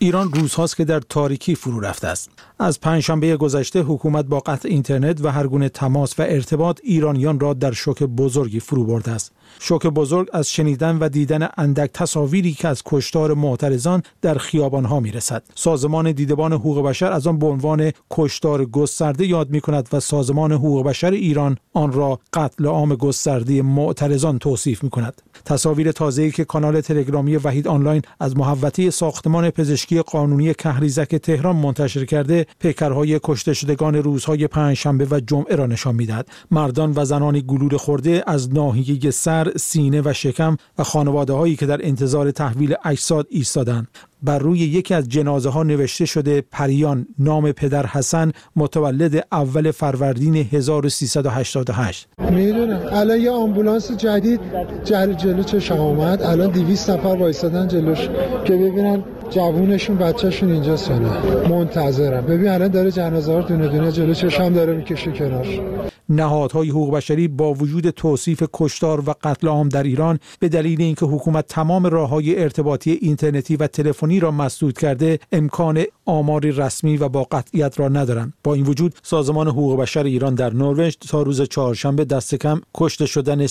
ایران روزهاست که در تاریکی فرو رفته است. از پنجشنبه گذشته حکومت با قطع اینترنت و هر گونه تماس و ارتباط ایرانیان را در شوک بزرگی فرو برده است. شوک بزرگ از شنیدن و دیدن اندک تصاویری که از کشتار معترضان در خیابان‌ها می‌رسد. سازمان دیدبان حقوق بشر از آن به عنوان کشتار گسترده یاد می‌کند و سازمان حقوق بشر ایران آن را قتل عام گسترده معترضان توصیف می‌کند. تصاویر تازه‌ای که کانال تلگرامی وحید آنلاین از محوطه ساختمان پزشکی قانونی کهریزک تهران منتشر کرده، پیکرهای کشته شدگان روزهای پنجشنبه و جمعه را نشان می‌دهد. مردان و زنانی گلوله خورده از ناحیه سر، سینه و شکم و خانواده‌هایی که در انتظار تحویل اجساد ایستادند. بر روی یکی از جنازه ها نوشته شده پریان، نام پدر حسن، متولد اول فروردین 1388. میدونم الان یه آمبولانس جدید جلو چشم اومد، الان 200 نفر وایسادن جلوش که ببینن جوونشون بچه‌شون اینجاست یا نه. منتظرم. ببین الان داره جنازه ها دونه دونه جلو چشم داره میکشه کنار. نهادهای حقوق بشری با وجود توصیف کشتار و قتل عام در ایران به دلیل اینکه حکومت تمام راه‌های ارتباطی اینترنتی و تلفنی را مسدود کرده، امکان آماری رسمی و با قطعیت را ندارند. با این وجود سازمان حقوق بشر ایران در نروژ تا روز چهارشنبه دست کم کشته شدن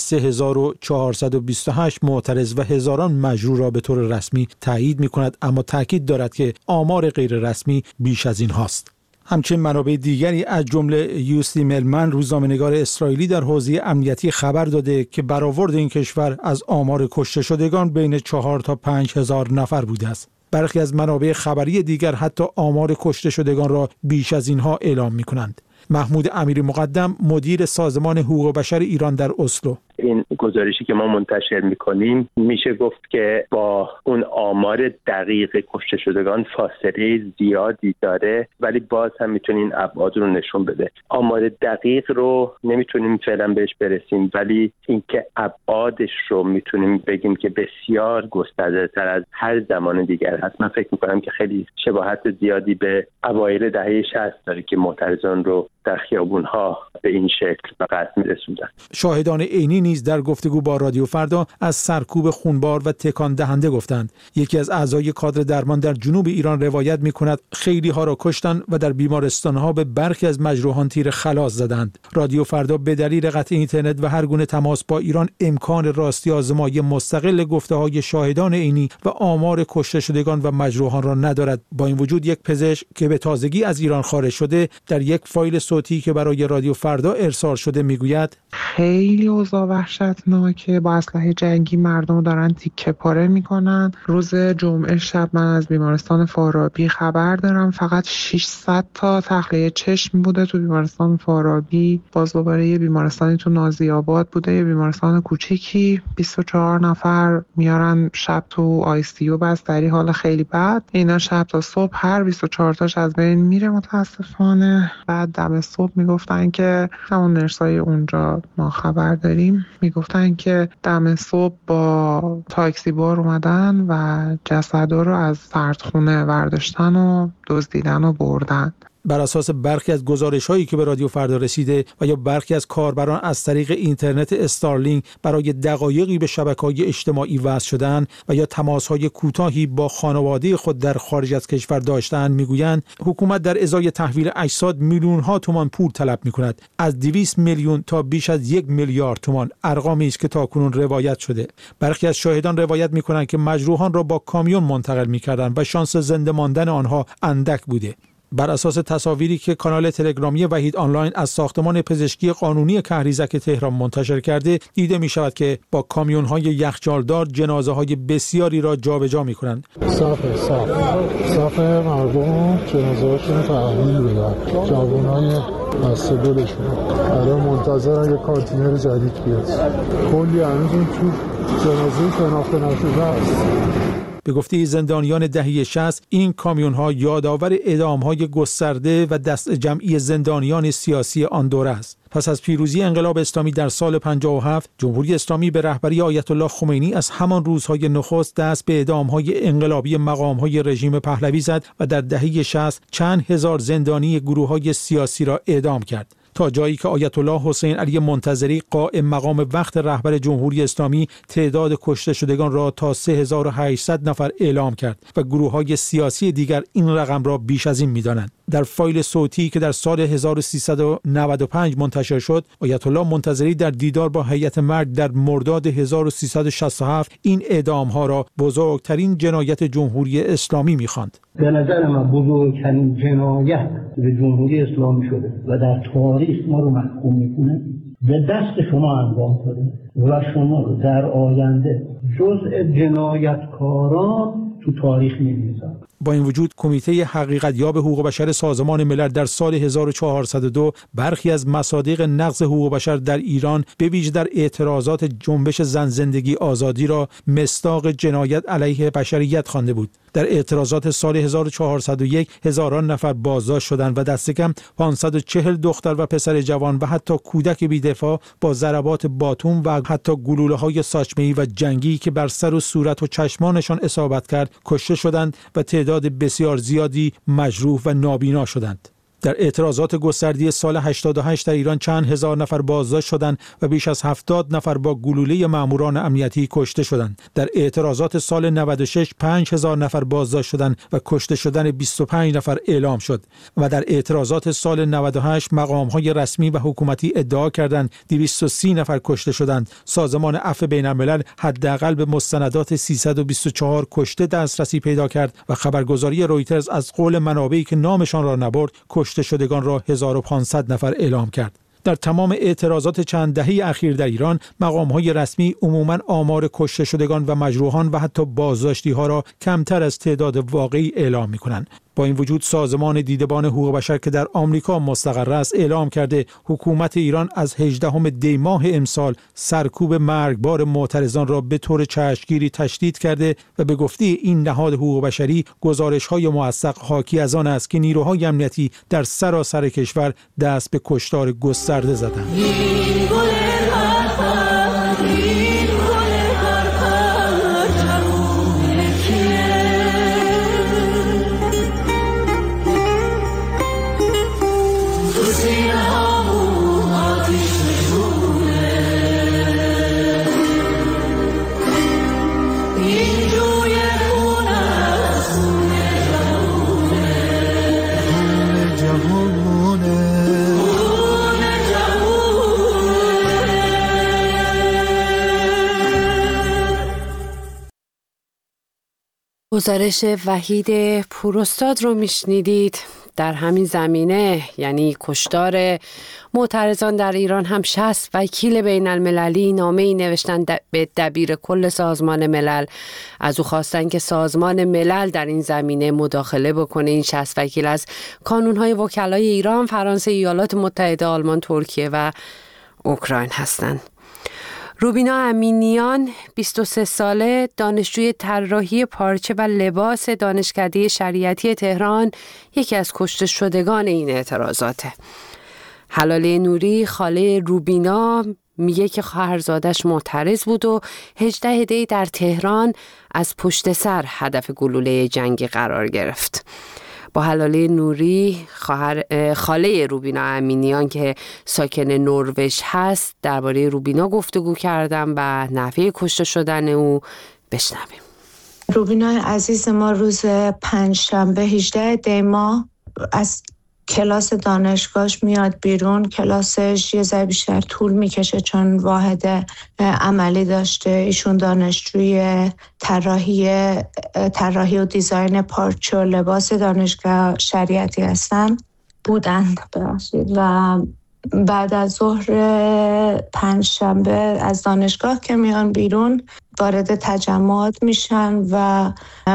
3428 معترض و هزاران مجروح را به طور رسمی تایید می‌کند، اما تاکید دارد که آمار غیر رسمی بیش از این هاست. همچنین منابع دیگری از جمله یوستی ملمن، روزنامه‌نگار اسرائیلی، در حوزه امنیتی خبر داده که برآورد این کشور از آمار کشته شدگان بین 4 تا 5000 نفر بوده است. برخی از منابع خبری دیگر حتی آمار کشته شدگان را بیش از اینها اعلام می‌کنند. محمود امیری مقدم، مدیر سازمان حقوق بشر ایران در اسلو: این گزارشی که ما منتشر میکنیم میشه گفت که با اون آمار دقیق کشته شدگان فاصله زیادی داره، ولی باز هم میتونه این ابعاد رو نشون بده. آمار دقیق رو نمیتونیم فعلا بهش برسیم، ولی اینکه ابعادش رو میتونیم بگیم که بسیار گسترده‌تر از هر زمان دیگر هست. من فکر میکنم که خیلی شباهت زیادی به اوایل دهه 60 داره که معترضان رو در خیابون‌ها به این شکل به قتل می‌رسوندن. شاهدان عینی نیز در گفتگو با رادیو فردا از سرکوب خونبار و تکان دهنده گفتند. یکی از اعضای کادر درمان در جنوب ایران روایت می‌کند خیلی ها را کشتند و در بیمارستان‌ها به برخی از مجروحان تیر خلاص زدند. رادیو فردا به دلیل قطع اینترنت و هر گونه تماس با ایران امکان راستی آزمایی مستقل گفته‌های شاهدان عینی و آمار کشته شدگان و مجروحان را ندارد. با این وجود یک پزشک که به تازگی از ایران خارج شده در یک فایل صوتی که برای رادیو فردا ارسال شده میگوید خیلی اوضاع وحشتناکه، با اسلحه جنگی مردم دارن تیکه پاره میکنن. روز جمعه شب من از بیمارستان فارابی خبر دارم فقط 600 تا تخلیه چشم بوده تو بیمارستان فارابی. باز دوباره یه بیمارستانی تو نازی آباد بوده، یه بیمارستان کوچیکی، 24 نفر میارن شب تو آی سی یو بستری، حال خیلی بد. اینا شب تا صبح هر 24 تاش از بین میره متاسفانه. بعد دم صبح میگفتن که همون نرسای اونجا ما خبر داریم میگفتن که دم صبح با تاکسی بار اومدن و جسدا رو از سردخونه برداشتن و دزدیدن و بردن. بر اساس برخی از گزارش‌هایی که به رادیو فردا رسیده و یا برخی از کاربران از طریق اینترنت استارلینک برای دقایقی به شبکه‌های اجتماعی وصل شدن و یا تماس‌های کوتاهی با خانواده خود در خارج از کشور داشتند، میگویند حکومت در ازای تحویل اجساد میلیون‌ها تومان پول طلب می‌کند. از 200 میلیون تا بیش از 1 میلیارد تومان، ارقامی است که تاکنون روایت شده. برخی از شاهدان روایت می‌کنند که مجروحان را با کامیون منتقل می‌کردند و شانس زنده ماندن آنها اندک بوده. بر اساس تصاویری که کانال تلگرامی وحید آنلاین از ساختمان پزشکی قانونی کهریزک تهران منتشر کرده، دیده می شود که با کامیون‌های یخچالدار جنازه های بسیاری را جابجا می کنند. صاف مردم جنازه‌هاشون تحویل بدن، جوانای دستگلشون الان منتظرن یک کانتینر جدید بیاد. کلی هنوز تو جنازه شناخته نشده است. به گفته زندانیان دهه 60 این کامیون‌ها یادآور اعدام‌های گسترده و دست جمعی زندانیان سیاسی آن دوره است. پس از پیروزی انقلاب اسلامی در سال 57 جمهوری اسلامی به رهبری آیت الله خمینی از همان روزهای نخست دست به اعدام‌های انقلابی مقام‌های رژیم پهلوی زد و در دهه 60 چند هزار زندانی گروه‌های سیاسی را اعدام کرد. تا جایی که آیت الله حسین علی منتظری قائم مقام وقت رهبر جمهوری اسلامی تعداد کشته شدگان را تا 3800 نفر اعلام کرد و گروه‌های سیاسی دیگر این رقم را بیش از این می‌دانند. در فایل صوتی که در سال 1395 منتشر شد، آیت الله منتظری در دیدار با هیئت مرگ در مرداد 1367 این اعدام‌ها را بزرگترین جنایت جمهوری اسلامی می‌خواند. به نظر من بزرگترین جنایت به جمهوری اسلامی شده و در تاریخ ما رو محکوم می‌کنه به دست شما انجام شده و شما رو در آینده جزء جنایتکاران تو تاریخ می‌نویسن. با این وجود کمیته حقیقت‌یاب حقوق بشر سازمان ملل در سال 1402 برخی از مصادیق نقض حقوق بشر در ایران به ویژه در اعتراضات جنبش زن زندگی آزادی را مصداق جنایت علیه بشریت خوانده بود. در اعتراضات سال 1401 هزاران نفر بازداشت شدند و دست کم 540 دختر و پسر جوان و حتی کودک بی‌دفاع با ضربات باتوم و حتی گلوله‌های ساچمه‌ای و جنگی که بر سر و صورت و چشمانشان اصابت کرد کشته شدند و تعداد بسیار زیادی مجروح و نابینا شدند. در اعتراضات گسترده سال 88 در ایران چند هزار نفر بازداشت شدند و بیش از 70 نفر با گلوله ماموران امنیتی کشته شدند. در اعتراضات سال 96 5000 نفر بازداشت شدند و کشته شدن 25 نفر اعلام شد و در اعتراضات سال 98 مقام‌های رسمی و حکومتی ادعا کردند 230 نفر کشته شدند. سازمان عفو بین‌الملل حداقل به مستندات 324 کشته دسترسی پیدا کرد و خبرگزاری رویترز از قول منابعی که نامشان را نبرد کشته شدگان را 1500 نفر اعلام کرد. در تمام اعتراضات چند دهه اخیر در ایران مقام‌های رسمی عموماً آمار کشته شدگان و مجروحان و حتی بازداشتی‌ها را کمتر از تعداد واقعی اعلام می‌کنند. با این وجود سازمان دیدبان حقوق بشر که در آمریکا مستقر است اعلام کرده حکومت ایران از 18 دی ماه امسال سرکوب مرگبار معترضان را به طور چشمگیری تشدید کرده و به گفته این نهاد حقوق بشری گزارش‌های موثق حاکی از آن است که نیروهای امنیتی در سراسر کشور دست به کشتار گسترده زدند. گزارش وحید پوراستاد رو میشنیدید. در همین زمینه یعنی کشتار معترضان در ایران هم 60 وکیل بین المللی نامه‌ای نوشتن به دبیر کل سازمان ملل. از او خواستن که سازمان ملل در این زمینه مداخله بکنه. این 60 وکیل از کانون‌های وکلای ایران، فرانسه، ایالات متحده، آلمان، ترکیه و اوکراین هستند. روبینا امینیان 23 ساله، دانشجوی طراحی پارچه و لباس دانشکده شریعتی تهران، یکی از کشته شدگان این اعتراضاته. حلاله نوری خاله روبینا میگه که خواهرزادش معترض بود و 18 دی در تهران از پشت سر هدف گلوله جنگی قرار گرفت. با حلاله نوری خاله روبینا امینیان که ساکن نروژ هست درباره روبینا گفتگو کردم و نحوه کشته شدن او بشنویم. روبینا عزیز ما روز پنجشنبه 18 دی ماه از کلاس دانشگاهش میاد بیرون. کلاسش یه ذره بیشتر طول میکشه چون واحد عملی داشته. ایشون دانشجوی طراحی و دیزاین پارچه و لباس دانشگاه شریعتی بودند. و بعد از ظهر پنجشنبه از دانشگاه که میان بیرون وارد تجمعات میشن و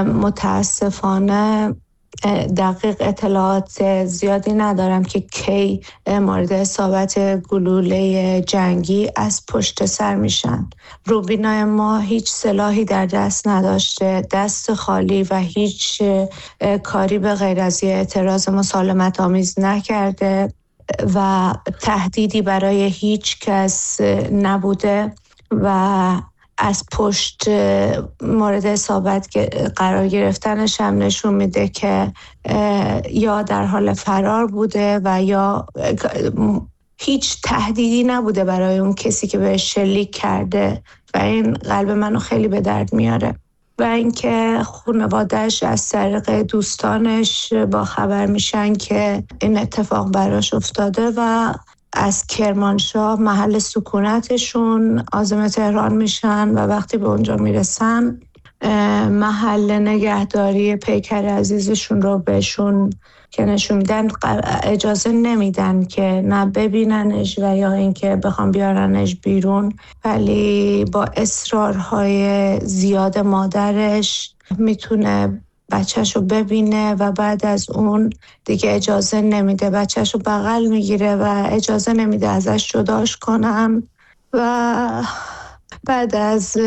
متاسفانه دقیق اطلاعات زیادی ندارم که کی مورد اصابت گلوله جنگی از پشت سر میشن. روبینای ما هیچ سلاحی در دست نداشته، دست خالی و هیچ کاری به غیر از یه اعتراض مسالمت آمیز نکرده و تهدیدی برای هیچ کس نبوده و از پشت مورد اصابت قرار گرفتنش هم نشون میده که یا در حال فرار بوده و یا هیچ تهدیدی نبوده برای اون کسی که بهش شلیک کرده و این قلب منو خیلی به درد میاره. و اینکه خانواده‌اش از طریق دوستانش با خبر میشن که این اتفاق براش افتاده و از کرمانشاه محل سکونتشون عازم تهران میشن و وقتی به اونجا میرسن محل نگهداری پیکر عزیزشون رو بهشون که نشون میدن اجازه نمیدن که نه ببیننش و یا اینکه بخوام بیارنش بیرون، ولی با اصرارهای زیاد مادرش میتونه بچه‌شو ببینه و بعد از اون دیگه اجازه نمیده، بچه‌شو بغل میگیره و اجازه نمیده ازش جداش کنم و بعد از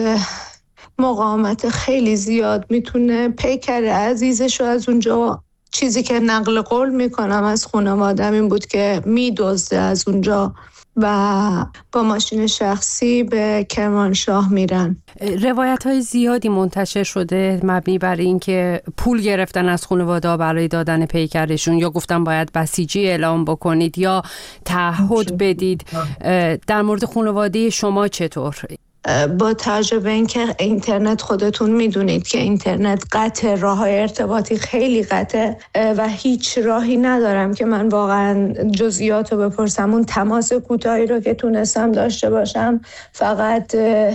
مقاومت خیلی زیاد میتونه پیکر عزیزشو از اونجا، چیزی که نقل قول میکنم از خانواده‌ام این بود که میدزده از اونجا و با ماشین شخصی به کرمانشاه میرن. روایت‌های زیادی منتشر شده مبنی بر این که پول گرفتن از خانواده برای دادن پیکرشون، یا گفتن باید بسیجی اعلام بکنید یا تعهد بدید. در مورد خانواده شما چطور؟ با توجه به اینکه اینترنت خودتون میدونید که اینترنت قطع، راه‌های ارتباطی خیلی قطع و هیچ راهی ندارم که من واقعا جزئیات رو بپرسم. اون تماس کوتاهی رو که تونستم داشته باشم فقط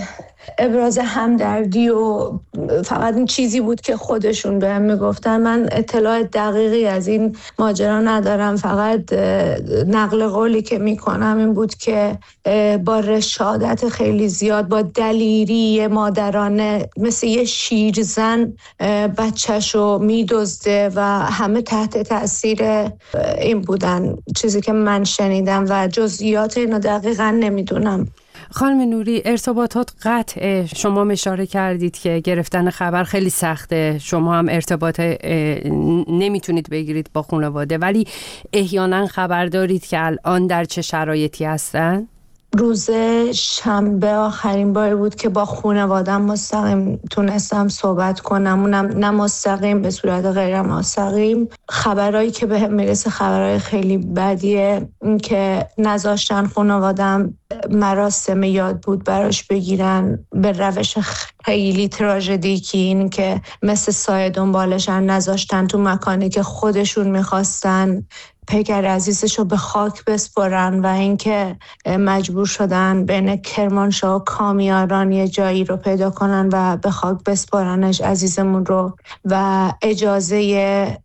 ابراز همدردی و فقط این چیزی بود که خودشون بهم میگفتن. من اطلاع دقیقی از این ماجرا ندارم، فقط نقل قولی که میکنم این بود که با رشادت خیلی زیاد، با دلیری مادرانه مثل یه شیرزن بچه‌شو میدزده و همه تحت تاثیر این بودن، چیزی که من شنیدم و جزئیات اینو دقیقا نمیدونم. خانم نوری، ارتباطات قطعه. شما اشاره کردید که گرفتن خبر خیلی سخته، شما هم ارتباط نمیتونید بگیرید با خانواده، ولی احیانا خبر دارید که الان در چه شرایطی هستن؟ روز شنبه آخرین باری بود که با خانواده‌ام مستقیم تونستم صحبت کنم، اونم نه مستقیم، به صورت غیر مستقیم. خبرایی که بهم میرسه خبرای خیلی بدیه، این که نذاشتن خانواده‌ام مراسم یاد بود براش بگیرن به روش خیلی تراژدیکی، این که مثل سایه دنبالشن، نذاشتن تو مکانی که خودشون میخواستن پیکر عزیزشو به خاک بسپرن و اینکه مجبور شدن بین کرمانشاه و کامیاران یه جایی رو پیدا کنن و به خاک بسپرنش عزیزمون رو و اجازه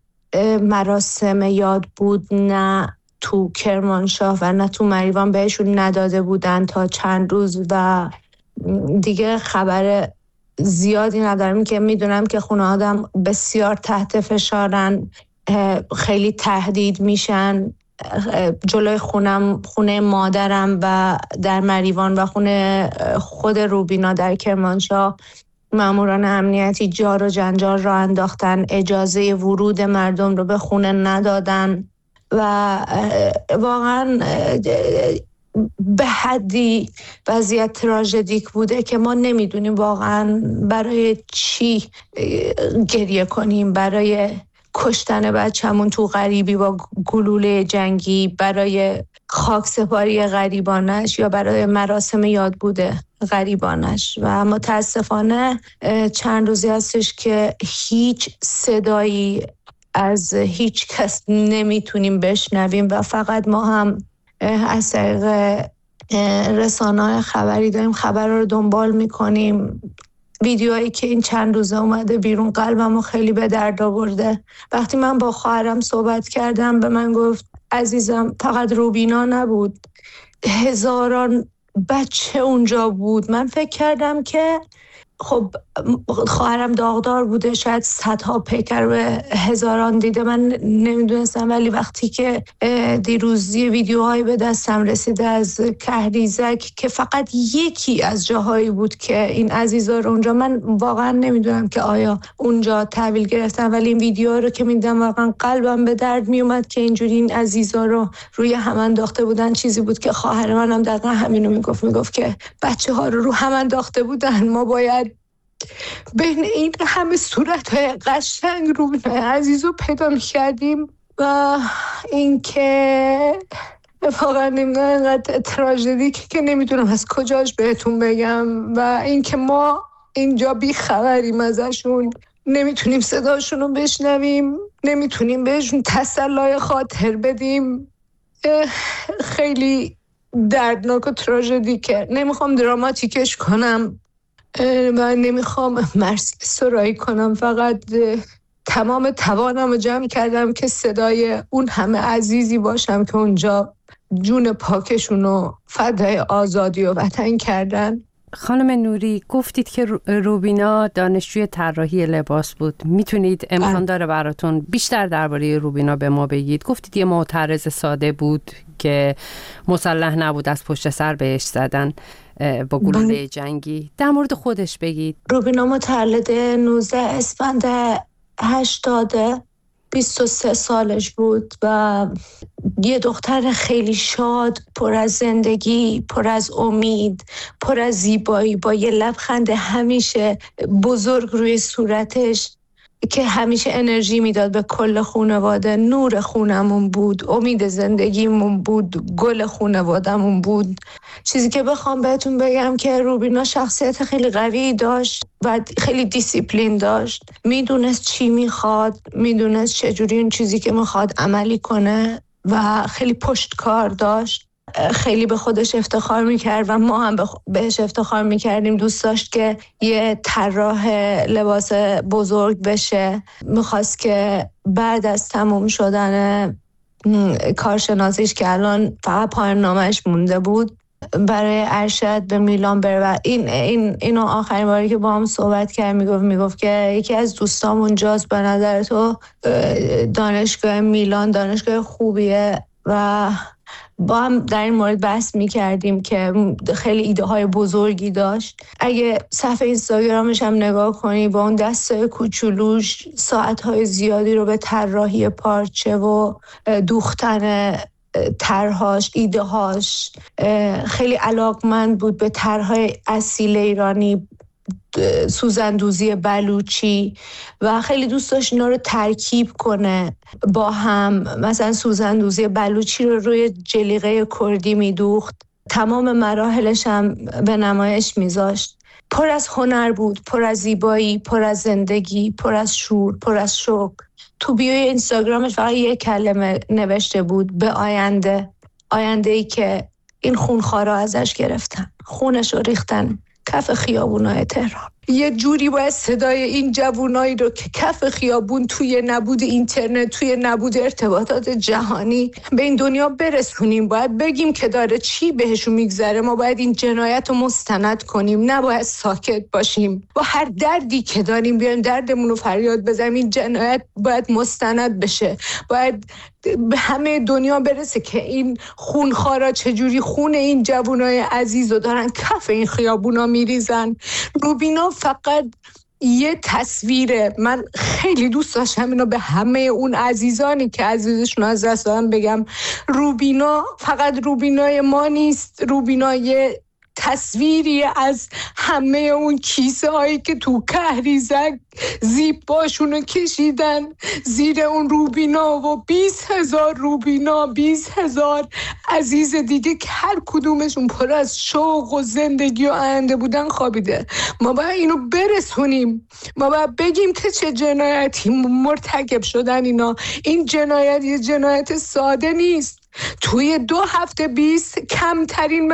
مراسم یاد بود نه تو کرمانشاه و نه تو مریوان بهشون نداده بودن تا چند روز و دیگه خبر زیادی ندارم که میدونم که خانواده‌ام بسیار تحت فشارن، خیلی تهدید میشن. جلوی خونه مادرم و در مریوان و خونه خود روبینا در کرمانشاه ماموران امنیتی جار و جنجال را انداختن، اجازه ورود مردم رو به خونه ندادن و واقعا به حدی وضعیت تراژدیک بوده که ما نمیدونیم واقعا برای چی گریه کنیم، برای کشتن بچه‌مون تو غریبی با گلوله جنگی، برای خاکسپاری غریبانش یا برای مراسم یاد بوده غریبانش. و متاسفانه چند روزی هستش که هیچ صدایی از هیچ کس نمیتونیم بشنویم و فقط ما هم از طریق رسانه‌های خبری داریم خبر رو دنبال میکنیم. ویدیوهایی که این چند روزه اومده بیرون قلبمو خیلی به درد آورده. وقتی من با خواهرم صحبت کردم به من گفت عزیزم فقط روبینا نبود، هزاران بچه اونجا بود. من فکر کردم که خب خواهرم داغدار بوده، شاید صدها پیکر به هزاران دیده، من نمیدونستم. ولی وقتی که دیروز ویدیوهایی به دستم رسیده از کهریزک که فقط یکی از جاهایی بود که این عزیزا رو اونجا، من واقعا نمیدونم که آیا اونجا تحویل گرفتن، ولی این ویدیوها رو که میدیدم واقعا قلبم به درد میومد که اینجوری این عزیزا رو روی هم انداخته بودن. چیزی بود که خواهر منم دقیقا همینو میگفت که بچه ها رو هم انداخته بودن، ما باید بین این همه صورت‌های قشنگ روبینای عزیز رو پیدا می‌کردیم و اینکه واقعا نمیدونم اینقدر تراژدی که نمیدونم از کجاش بهتون بگم و اینکه ما اینجا بی خبریم ازشون، نمیتونیم صداشون رو بشنویم، نمیتونیم بهشون تسلای خاطر بدیم. خیلی دردناک و تراژدیکه. نمیخوام دراماتیکش کنم و نمیخوام مرسی سرایی کنم، فقط تمام توانم رو جمع کردم که صدای اون همه عزیزی باشم که اونجا جون پاکشون رو فدای آزادی و وطن کردن. خانم نوری، گفتید که روبینا دانشجوی طراحی لباس بود. میتونید امکان داره براتون بیشتر درباره روبینا به ما بگید؟ گفتید یه معترض ساده بود که مسلح نبود از پشت سر بهش زدن با گلوله جنگی. در مورد خودش بگید. روبینا متولد 19 اسفند 80، 23 سالش بود و یه دختر خیلی شاد، پر از زندگی، پر از امید، پر از زیبایی، با یه لبخند همیشه بزرگ روی صورتش که همیشه انرژی میداد به کل خانواده. نور خونمون بود، امید زندگیمون بود، گل خانوادمون بود. چیزی که بخوام بهتون بگم که روبینا شخصیت خیلی قوی داشت و خیلی دیسیپلین داشت. میدونست چی میخواد، میدونست چجوری اون چیزی که میخواد عملی کنه و خیلی پشتکار داشت. خیلی به خودش افتخار میکرد و ما هم بهش افتخار میکردیم. دوست داشت که یه طراح لباس بزرگ بشه. میخواست که بعد از تموم شدن کارشناسیش که الان فقط پایان نامش مونده بود، برای ارشد به میلان بره. و اینو آخرین باری که با هم صحبت کرد میگفت که یکی از دوستام اونجاست، به نظر تو دانشگاه میلان دانشگاه خوبیه. و با هم در این مورد بحث می‌کردیم که خیلی ایده های بزرگی داشت. اگه صفحه اینستاگرامش هم نگاه کنی، با اون دستای کوچولوش ساعت‌های زیادی رو به طراحی پارچه و دوختن طرح‌هاش، ایده‌هاش، خیلی علاقمند بود به طرح‌های اصیل ایرانی، سوزندوزی بلوچی و خیلی دوست داشت اینا رو ترکیب کنه با هم. مثلا سوزندوزی بلوچی رو روی جلیقه کردی میدوخت، تمام مراحلش هم به نمایش میذاشت. پر از هنر بود، پر از زیبایی، پر از زندگی، پر از شور، پر از شوق. تو بیوی اینستاگرامش فقط یک کلمه نوشته بود: به آینده. آینده‌ای که این خونخوارا ازش گرفتن، خونش رو ریختن کف خیابونای تهران. یه جوری باید صدای این جوونایی رو که کف خیابون، توی نبود اینترنت، توی نبود ارتباطات جهانی به این دنیا برسونیم. باید بگیم که داره چی بهشون میگذره. ما باید این جنایت رو مستند کنیم، نباید ساکت باشیم. با هر دردی که داریم بیایم دردمون رو فریاد بزنیم. این جنایت باید مستند بشه، باید به همه دنیا برسه که این خونخوارا چجوری خون این جوانای عزیز رو دارن کف این خیابونا میریزن. روبینا فقط یه تصویره. من خیلی دوست داشتم اینو به همه اون عزیزانی که عزیزشون از دست دادن بگم: روبینا فقط روبینای ما نیست، روبینا یه تصویری از همه اون کیسه هایی که تو کهریزک زیب باشونو کشیدن زیر اون روبینا و 20,000 روبینا، 20,000 عزیز دیگه که هر کدومشون پر از شوق و زندگی و آینده بودن خوابیده. ما باید اینو برسونیم، ما باید بگیم که چه جنایتی مرتکب شدن اینا. این جنایت یه جنایت ساده نیست. توی 2 هفته 20 کمترین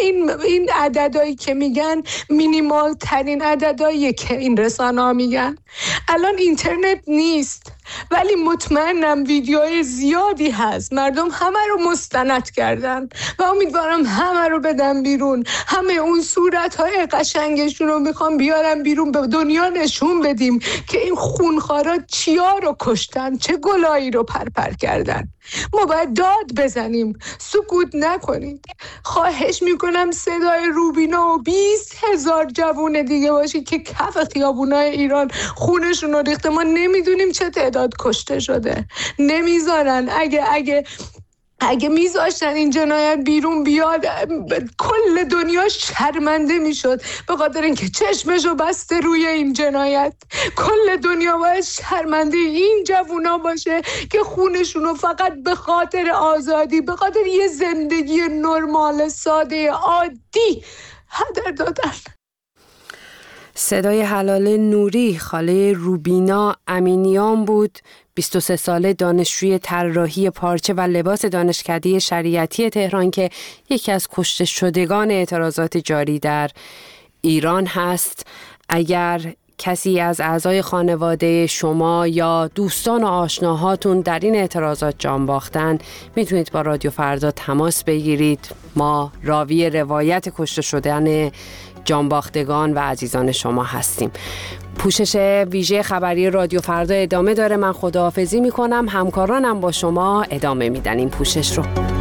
این عددهایی که میگن مینیمال ترین عددهایی که این رسانه ها میگن. الان اینترنت نیست ولی مطمئنم ویدیوهای زیادی هست. مردم همه رو مستند کردن و امیدوارم همه رو بدن بیرون. همه اون صورتهای قشنگشون رو میخوام بیارم بیرون، به دنیا نشون بدیم که این خونخوارا چیا رو کشتن، چه گلایی رو پرپر کردن. ما باید داد بزنیم، سکوت نکنید. خواهش میکنم صدای روبینا و 20,000 جوون دیگه باشی که کف خیابونای ایران خونشون رو ریخته. ما نمیدونیم چه تعداد کشته شده، نمیذارن. اگه اگه میذاشتن این جنایت بیرون بیاد کل دنیا شرمنده میشد، به خاطر اینکه چشمشو بسته روی این جنایت. کل دنیا باید شرمنده این جوونا باشه که خونشونو فقط به خاطر آزادی، به خاطر یه زندگی نرمال ساده عادی هدر دادن. صدای حلال نوری خاله روبینا امینیان بود، 23 ساله، دانشجوی طراحی پارچه و لباس دانشکده شریعتی تهران که یکی از کشته شدگان اعتراضات جاری در ایران هست. اگر کسی از اعضای خانواده شما یا دوستان و آشناهاتون در این اعتراضات جان باختن، میتونید با رادیو فردا تماس بگیرید. ما راوی روایت کشته شدن جانباختگان و عزیزان شما هستیم. پوشش ویژه خبری رادیو فردا ادامه داره. من خداحافظی میکنم، همکارانم با شما ادامه میدن این پوشش رو.